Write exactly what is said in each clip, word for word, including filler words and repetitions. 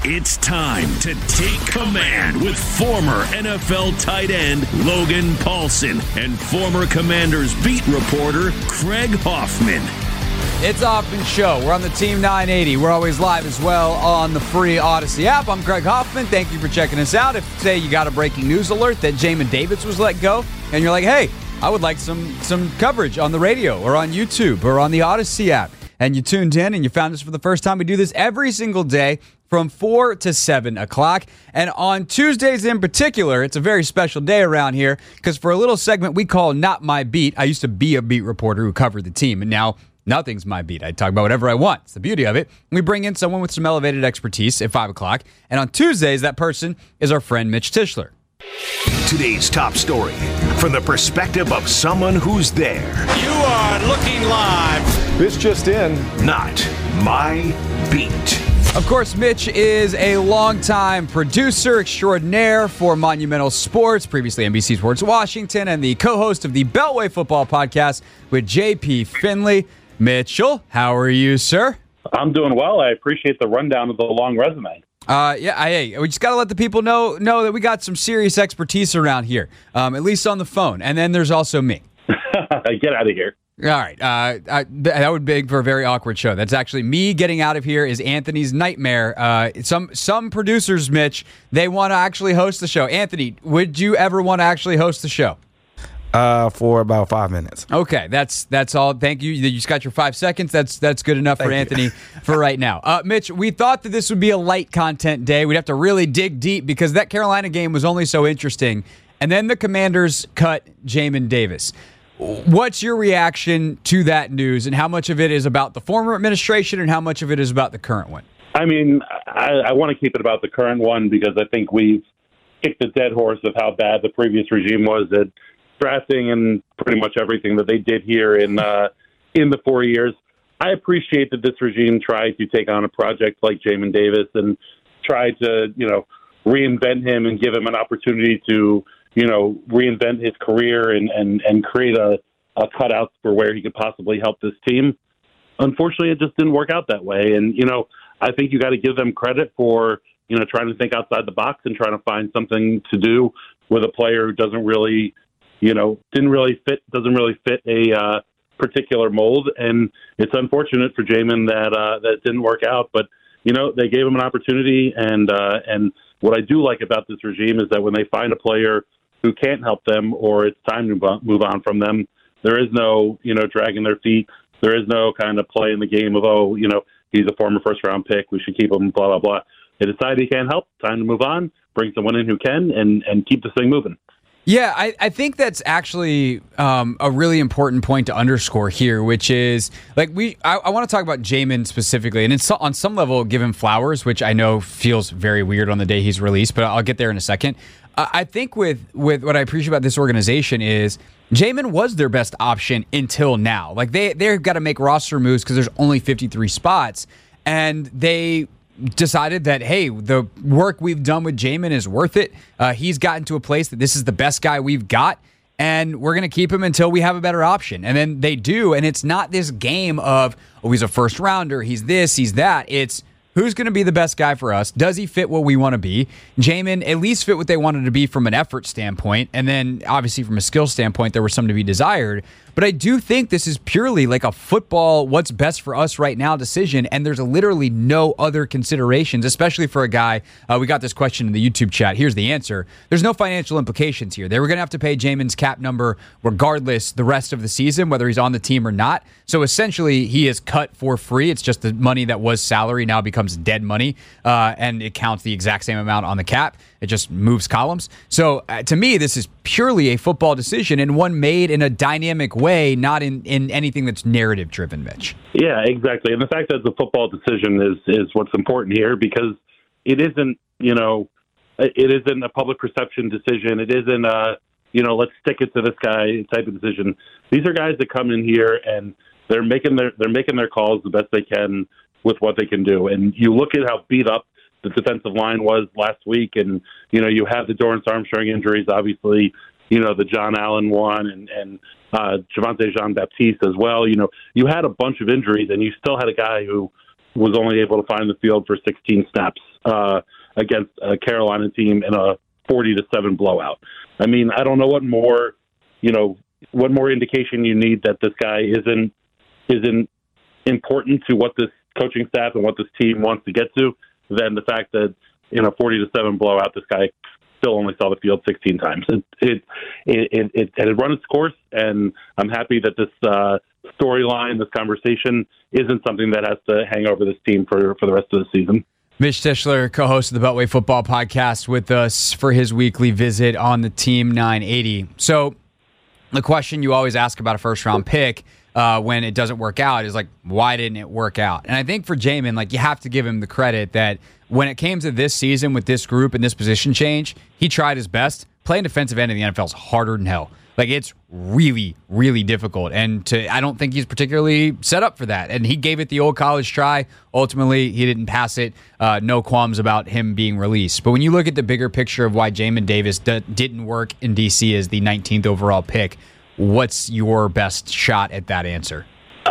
It's time to take command with former N F L tight end Logan Paulsen and former Commanders beat reporter Craig Hoffman. It's Hoffman Show. We're on the Team nine eighty. We're always live as well on the free Odyssey app. I'm Craig Hoffman. Thank you for checking us out. If, say, you got a breaking news alert that Jamin Davis was let go, and you're like, hey, I would like some some coverage on the radio or on YouTube or on the Odyssey app, and you tuned in and you found us for the first time, we do this every single day from four to seven o'clock. And on Tuesdays in particular, it's a very special day around here because for a little segment we call Not My Beat, I used to be a beat reporter who covered the team, and now nothing's my beat. I talk about whatever I want. It's the beauty of it. We bring in someone with some elevated expertise at five o'clock. And on Tuesdays, that person is our friend Mitch Tischler. Today's top story from the perspective of someone who's there. You are looking live. This just in. Not My Beat. Of course, Mitch is a longtime producer extraordinaire for Monumental Sports, previously N B C Sports Washington, and the co-host of the Beltway Football Podcast with J P Finley. Mitchell, how are you, sir? I'm doing well. I appreciate the rundown of the long resume. Uh, yeah, I, hey, we just got to let the people know know that we got some serious expertise around here, um, at least on the phone. And then there's also me. Get out of here. All right. Uh, I, that would be for a very awkward show. That's actually me getting out of here is Anthony's nightmare. Uh, some some producers, Mitch, they want to actually host the show. Anthony, would you ever want to actually host the show? Uh, for about five minutes. Okay, that's that's all. Thank you. You just got your five seconds. That's that's good enough Thank for you. Anthony for right now. Uh, Mitch, we thought that this would be a light content day. We'd have to really dig deep because that Carolina game was only so interesting. And then the Commanders cut Jamin Davis. What's your reaction to that news, and how much of it is about the former administration and how much of it is about the current one? I mean, I, I want to keep it about the current one because I think we've kicked a dead horse of how bad the previous regime was at drafting and pretty much everything that they did here in uh, in the four years. I appreciate that this regime tried to take on a project like Jamin Davis and tried to, you know, reinvent him and give him an opportunity to, you know, reinvent his career and, and, and create a, a cutout for where he could possibly help this team. Unfortunately, it just didn't work out that way. And, you know, I think you got to give them credit for, you know, trying to think outside the box and trying to find something to do with a player who doesn't really, you know, didn't really fit, doesn't really fit a uh, particular mold. And it's unfortunate for Jamin that uh, that it didn't work out. But, you know, they gave him an opportunity. And uh, and what I do like about this regime is that when they find a player who can't help them or it's time to move on from them, there is no, you know, dragging their feet. There is no kind of play in the game of, oh, you know, he's a former first-round pick, we should keep him, blah, blah, blah. They decide he can't help, time to move on, bring someone in who can, and, and keep this thing moving. Yeah, I, I think that's actually um, a really important point to underscore here, which is like we. I, I want to talk about Jamin specifically, and it's on some level give him flowers, which I know feels very weird on the day he's released, but I'll get there in a second. Uh, I think with with what I appreciate about this organization is Jamin was their best option until now. Like they they've got to make roster moves because there's only fifty-three spots, and they decided that, hey, the work we've done with Jamin is worth it. Uh, he's gotten to a place that this is the best guy we've got, and we're going to keep him until we have a better option. And then they do, and it's not this game of, oh, he's a first rounder, he's this, he's that. It's who's going to be the best guy for us? Does he fit what we want to be? Jamin at least fit what they wanted to be from an effort standpoint, and then obviously from a skill standpoint, there was some to be desired. But I do think this is purely like a football, what's best for us right now decision, and there's literally no other considerations, especially for a guy. Uh, we got this question in the YouTube chat. Here's the answer. There's no financial implications here. They were going to have to pay Jamin's cap number regardless the rest of the season, whether he's on the team or not. So essentially, he is cut for free. It's just the money that was salary now becomes dead money, uh, and it counts the exact same amount on the cap. It just moves columns. So uh, to me, this is purely a football decision and one made in a dynamic way, not in, in anything that's narrative driven, Mitch. Yeah, exactly. And the fact that it's a football decision is, is what's important here because it isn't, you know, it isn't a public perception decision. It isn't a, you know, let's stick it to this guy type of decision. These are guys that come in here and they're making their, they're making their calls the best they can with what they can do. And you look at how beat up the defensive line was last week, and, you know, you have the Dorrance Armstrong injuries, obviously, you know, the John Allen one and, and uh, Javonte Jean-Baptiste as well. You know, you had a bunch of injuries, and you still had a guy who was only able to find the field for sixteen snaps uh, against a Carolina team in a forty to seven blowout. I mean, I don't know what more, you know, what more indication you need that this guy isn't isn't important to what this coaching staff and what this team wants to get to than the fact that in a forty to seven blowout, this guy still only saw the field sixteen times. It it it it, it, it had run its course, and I'm happy that this uh, storyline, this conversation, isn't something that has to hang over this team for, for the rest of the season. Mitch Tischler, co-host of the Beltway Football Podcast, with us for his weekly visit on the Team nine eighty. So the question you always ask about a first-round pick uh, when it doesn't work out is like, why didn't it work out? And I think for Jamin, like, you have to give him the credit that when it came to this season with this group and this position change, he tried his best. Playing defensive end in the N F L is harder than hell. Like, it's really, really difficult. And to I don't think he's particularly set up for that. And he gave it the old college try. Ultimately, he didn't pass it. Uh, no qualms about him being released. But when you look at the bigger picture of why Jamin Davis d- didn't work in D C as the nineteenth overall pick, what's your best shot at that answer?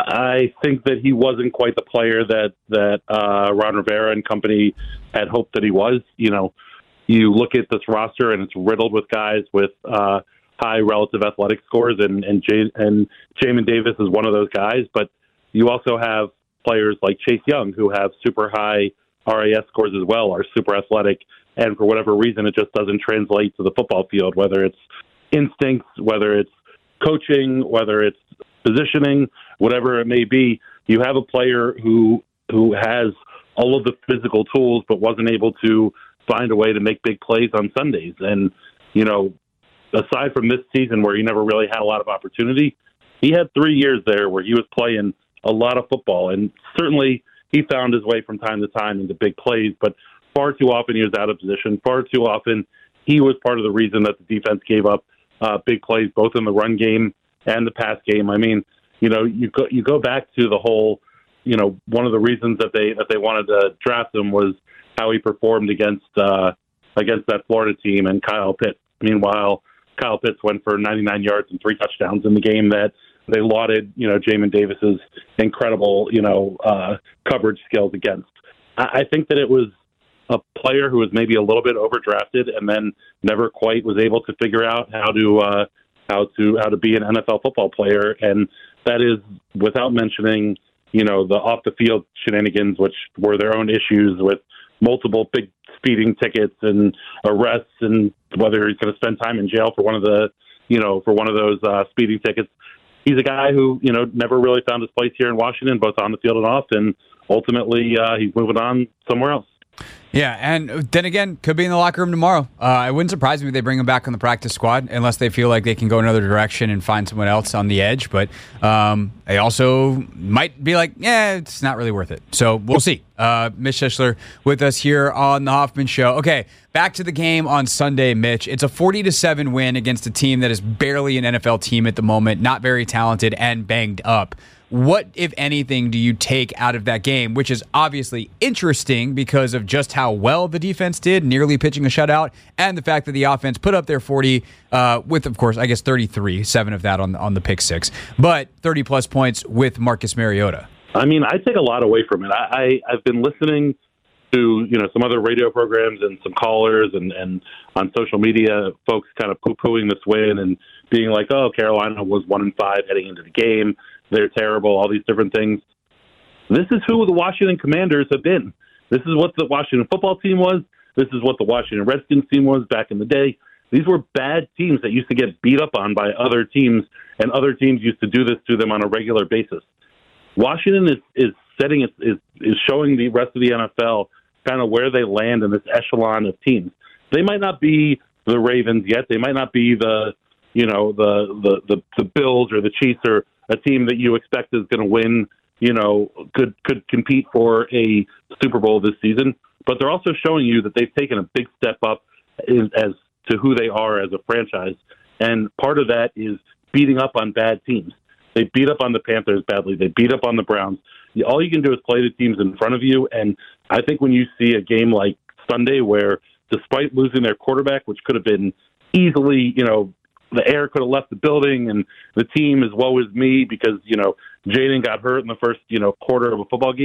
I think that he wasn't quite the player that, that uh, Ron Rivera and company had hoped that he was. You know, you look at this roster, and it's riddled with guys with uh, – high relative athletic scores, and and, J- and Jamin Davis is one of those guys. But you also have players like Chase Young who have super high R A S scores as well, are super athletic, and for whatever reason, it just doesn't translate to the football field, whether it's instincts, whether it's coaching, whether it's positioning, whatever it may be. You have a player who who has all of the physical tools but wasn't able to find a way to make big plays on Sundays. And, you know, aside from this season where he never really had a lot of opportunity, he had three years there where he was playing a lot of football. And certainly he found his way from time to time into big plays, but far too often he was out of position. Far too often he was part of the reason that the defense gave up uh, big plays, both in the run game and the pass game. I mean, you know, you go, you go back to the whole, you know, one of the reasons that they that they wanted to draft him was how he performed against uh, against that Florida team and Kyle Pitts. Meanwhile, Kyle Pitts went for ninety-nine yards and three touchdowns in the game that they lauded, you know, Jamin Davis's incredible, you know, uh, coverage skills against. I, I think that it was a player who was maybe a little bit overdrafted and then never quite was able to figure out how to uh, how to how to be an N F L football player, and that is without mentioning, you know, the off the field shenanigans, which were their own issues with multiple big speeding tickets and arrests, and whether he's going to spend time in jail for one of the, you know, for one of those uh, speeding tickets. He's a guy who, you know, never really found his place here in Washington, both on the field and off, and ultimately uh, he's moving on somewhere else. Yeah, and then again, could be in the locker room tomorrow. Uh, it wouldn't surprise me if they bring him back on the practice squad, unless they feel like they can go another direction and find someone else on the edge. But um, they also might be like, yeah, it's not really worth it. So we'll see. Uh, Mitch Tischler with us here on the Hoffman Show. Okay, back to the game on Sunday, Mitch. It's a forty to seven win against a team that is barely an N F L team at the moment, not very talented and banged up. What, if anything, do you take out of that game, which is obviously interesting because of just how well the defense did, nearly pitching a shutout, and the fact that the offense put up their forty uh, with, of course, I guess thirty-three, seven of that on, on the pick six, but thirty-plus points with Marcus Mariota? I mean, I take a lot away from it. I, I, I've been listening to, you know, some other radio programs and some callers and, and on social media, folks kind of poo-pooing this win and being like, oh, Carolina was one and five heading into the game. They're terrible, all these different things. This is who the Washington Commanders have been. This is what the Washington football team was. This is what the Washington Redskins team was back in the day. These were bad teams that used to get beat up on by other teams, and other teams used to do this to them on a regular basis. Washington is, is setting it, is, is showing the rest of the N F L kind of where they land in this echelon of teams. They might not be the Ravens yet. They might not be the, you know, the the the, the Bills or the Chiefs or a team that you expect is going to win, you know, could could compete for a Super Bowl this season. But they're also showing you that they've taken a big step up in, as to who they are as a franchise. And part of that is beating up on bad teams. They beat up on the Panthers badly. They beat up on the Browns. All you can do is play the teams in front of you. And I think when you see a game like Sunday where, despite losing their quarterback, which could have been easily, you know, the air could have left the building and the team is woe is me because, you know, Jaden got hurt in the first, you know, quarter of a football game.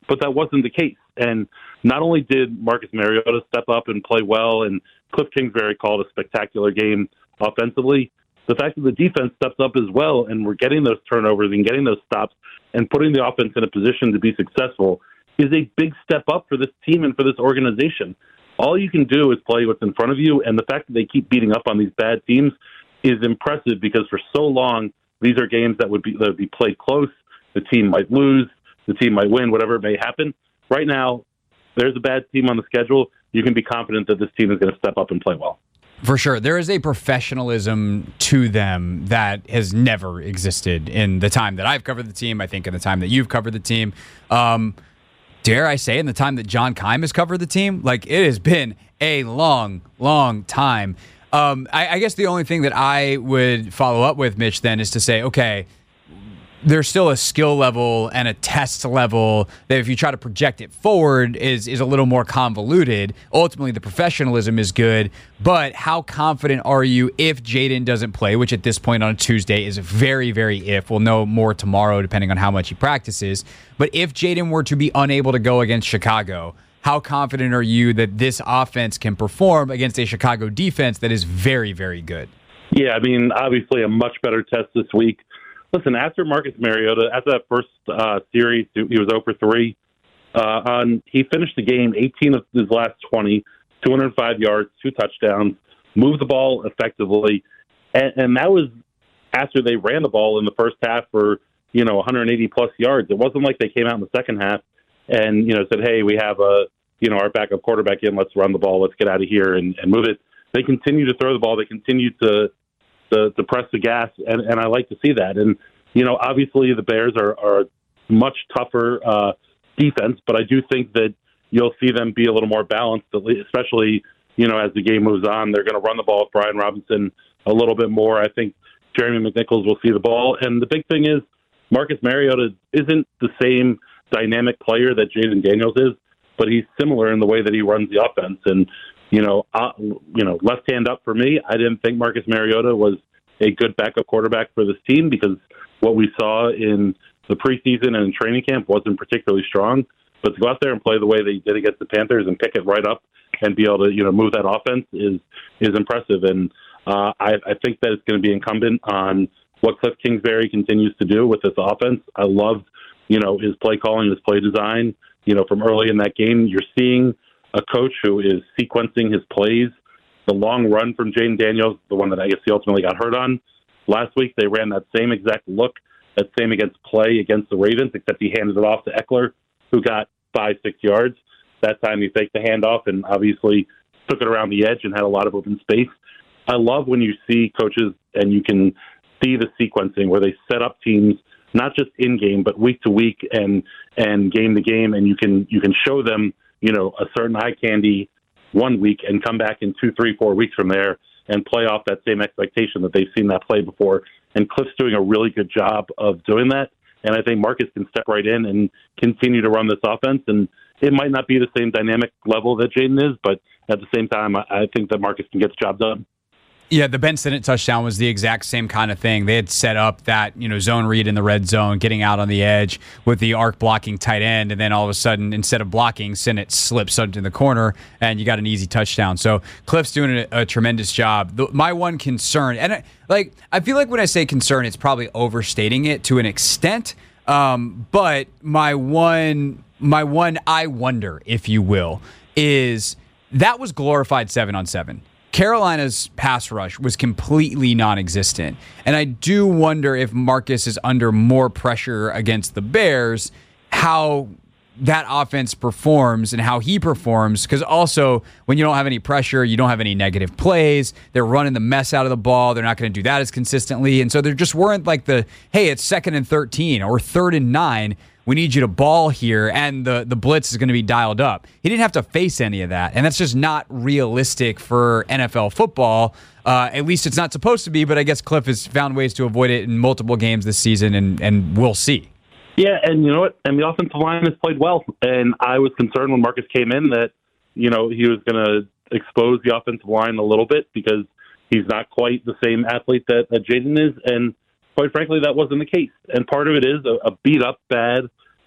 but that wasn't the case. And not only did Marcus Mariota step up and play well, and Cliff Kingsbury called a spectacular game offensively, the fact that the defense steps up as well, and we're getting those turnovers and getting those stops and putting the offense in a position to be successful is a big step up for this team and for this organization. All you can do is play what's in front of you, and the fact that they keep beating up on these bad teams is impressive, because for so long these are games that would be that would be played close. The team might lose, the team might win, whatever may happen. Right now, there's a bad team on the schedule. You can be confident that this team is going to step up and play well. For sure. There is a professionalism to them that has never existed in the time that I've covered the team, I think in the time that you've covered the team. Um, dare I say, in the time that John Keim has covered the team? Like, it has been a long, long time. Um, I, I guess the only thing that I would follow up with, Mitch, then is to say, okay, there's still a skill level and a test level that if you try to project it forward is is a little more convoluted. Ultimately, the professionalism is good, but how confident are you if Jayden doesn't play, which at this point on a Tuesday is very, very if. We'll know more tomorrow depending on how much he practices. But if Jayden were to be unable to go against Chicago, how confident are you that this offense can perform against a Chicago defense that is very, very good? Yeah, I mean, obviously a much better test this week. Listen, after Marcus Mariota, after that first uh, series, he was zero for three. Uh, on, he finished the game eighteen of his last twenty, two hundred five yards, two touchdowns, moved the ball effectively. And, and that was after they ran the ball in the first half for, you know, one hundred eighty plus yards. It wasn't like they came out in the second half and, you know, said, hey, we have a, you know, our backup quarterback in, let's run the ball, let's get out of here and, and move it. They continue to throw the ball. They continue to To, to press the gas, and, and I like to see that. And, you know, obviously the Bears are, are much tougher uh, defense, but I do think that you'll see them be a little more balanced, especially, you know, as the game moves on. They're going to run the ball with Brian Robinson a little bit more. I think Jeremy McNichols will see the ball. And the big thing is Marcus Mariota isn't the same dynamic player that Jayden Daniels is, but he's similar in the way that he runs the offense. And, You know, uh, you know, left hand up for me. I didn't think Marcus Mariota was a good backup quarterback for this team because what we saw in the preseason and in training camp wasn't particularly strong. But to go out there and play the way they did against the Panthers and pick it right up and be able to, you know, move that offense is is impressive. And uh, I, I think that it's going to be incumbent on what Cliff Kingsbury continues to do with this offense. I loved, you know, his play calling, his play design. You know, from early in that game, you're seeing a coach who is sequencing his plays. The long run from Jayden Daniels, the one that I guess he ultimately got hurt on. Last week, they ran that same exact look, that same against play against the Ravens, except he handed it off to Eckler, who got five, six yards. That time he faked the handoff and obviously took it around the edge and had a lot of open space. I love when you see coaches and you can see the sequencing where they set up teams, not just in-game, but week to week and and game to game, and you can you can show them, you know, a certain eye candy one week and come back in two, three, four weeks from there and play off that same expectation that they've seen that play before. And Cliff's doing a really good job of doing that. And I think Marcus can step right in and continue to run this offense. And it might not be the same dynamic level that Jayden is, but at the same time, I think that Marcus can get the job done. Yeah, the Ben Sinnott touchdown was the exact same kind of thing. They had set up that, you know, zone read in the red zone, getting out on the edge with the arc blocking tight end, and then all of a sudden, instead of blocking, Sinnott slips into the corner, and you got an easy touchdown. So Cliff's doing a, a tremendous job. The, my one concern, and I, like I feel like when I say concern, it's probably overstating it to an extent. Um, but my one, my one, I wonder, if you will, is that was glorified seven on seven. Carolina's pass rush was completely non-existent. And I do wonder if Marcus is under more pressure against the Bears, how that offense performs and how he performs. Because also, when you don't have any pressure, you don't have any negative plays. They're running the mess out of the ball. They're not going to do that as consistently. And so there just weren't like the, hey, it's second and thirteen or third and nine. We need you to ball here, and the, the blitz is going to be dialed up. He didn't have to face any of that, and that's just not realistic for N F L football. Uh, at least it's not supposed to be, but I guess Cliff has found ways to avoid it in multiple games this season, and, and we'll see. Yeah, and you know what? And the offensive line has played well, and I was concerned when Marcus came in that, you know, he was going to expose the offensive line a little bit because he's not quite the same athlete that, that Jayden is, and quite frankly, that wasn't the case. And part of it is a, a beat-up, bad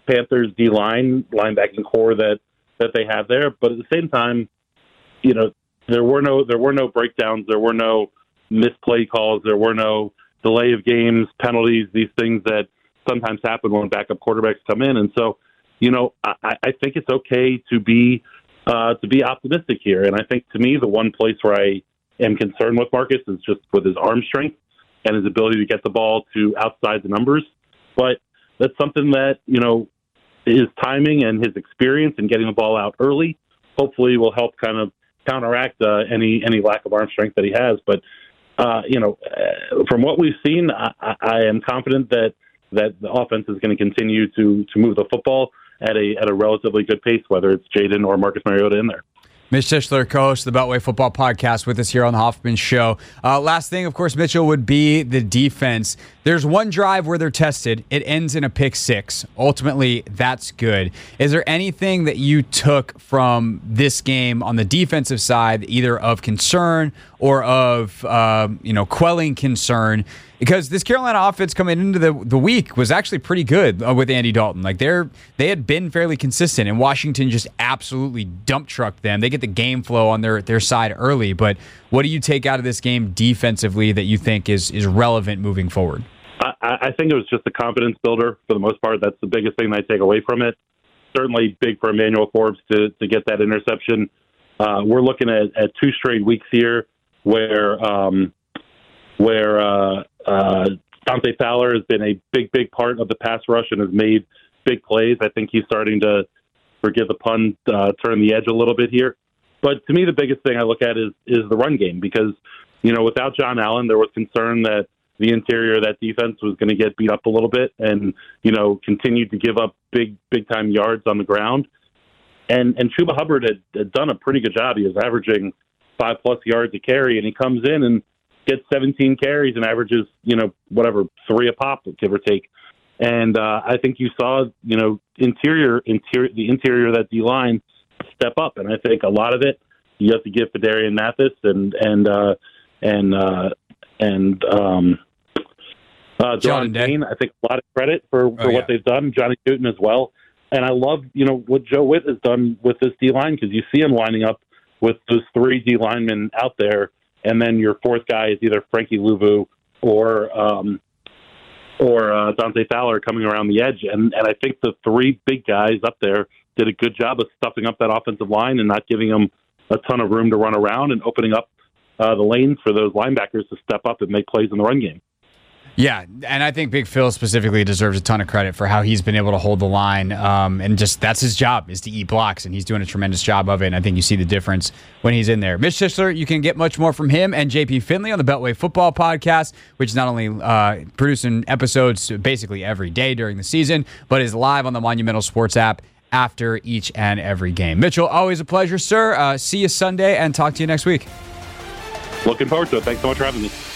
Panthers D-line, linebacking core that, that they have there. But at the same time, you know, there were no there were no breakdowns, there were no misplay calls, there were no delay of games, penalties, these things that sometimes happen when backup quarterbacks come in. And so, you know, I, I think it's okay to be uh, to be optimistic here. And I think, to me, the one place where I am concerned with Marcus is just with his arm strength and his ability to get the ball to outside the numbers. But that's something that, you know, his timing and his experience in getting the ball out early hopefully will help kind of counteract uh, any any lack of arm strength that he has. But, uh, you know, uh, from what we've seen, I, I am confident that that the offense is going to continue to to move the football at a at a relatively good pace, whether it's Jaden or Marcus Mariota in there. Mitch Tischler, co-host of the Beltway Football Podcast, with us here on the Hoffman Show. Uh, last thing, of course, Mitchell, would be the defense. There's one drive where they're tested. It ends in a pick six. Ultimately, that's good. Is there anything that you took from this game on the defensive side, either of concern or of uh, you know quelling concern? Because this Carolina offense coming into the, the week was actually pretty good uh, with Andy Dalton. Like they're they had been fairly consistent, and Washington just absolutely dump trucked them. They get the game flow on their, their side early. But what do you take out of this game defensively that you think is is relevant moving forward? I, I think it was just a confidence builder for the most part. That's the biggest thing I take away from it. Certainly big for Emmanuel Forbes to, to get that interception. Uh, we're looking at, at two straight weeks here where um, where uh, uh, Dante Fowler has been a big, big part of the pass rush and has made big plays. I think he's starting to, forgive the pun, uh, turn the edge a little bit here. But to me, the biggest thing I look at is is the run game because, you know, without John Allen, there was concern that the interior of that defense was going to get beat up a little bit and, you know, continued to give up big, big-time yards on the ground. And and Chuba Hubbard had, had done a pretty good job. He was averaging five-plus yards a carry, and he comes in and gets seventeen carries and averages, you know, whatever, three a pop, give or take. And uh, I think you saw, you know, interior, interior, the interior of that D-line step up. And I think a lot of it you have to give Phidarian Mathis and and uh, and uh, and um, uh, John Dane. I think a lot of credit for, for oh, yeah. what they've done. Johnny Newton as well. And I love, you know, what Joe Witt has done with this D-line because you see him lining up with those three D linemen out there, and then your fourth guy is either Frankie Luvu or um, or uh, Dante Fowler coming around the edge. And, and I think the three big guys up there did a good job of stuffing up that offensive line and not giving them a ton of room to run around and opening up uh, the lanes for those linebackers to step up and make plays in the run game. Yeah, and I think Big Phil specifically deserves a ton of credit for how he's been able to hold the line, um, and just that's his job, is to eat blocks, and he's doing a tremendous job of it, and I think you see the difference when he's in there. Mitch Tischler, you can get much more from him and J P Finley on the Beltway Football Podcast, which is not only uh, producing episodes basically every day during the season, but is live on the Monumental Sports app after each and every game. Mitchell, always a pleasure, sir. Uh, see you Sunday, and talk to you next week. Looking forward to it. Thanks so much for having me.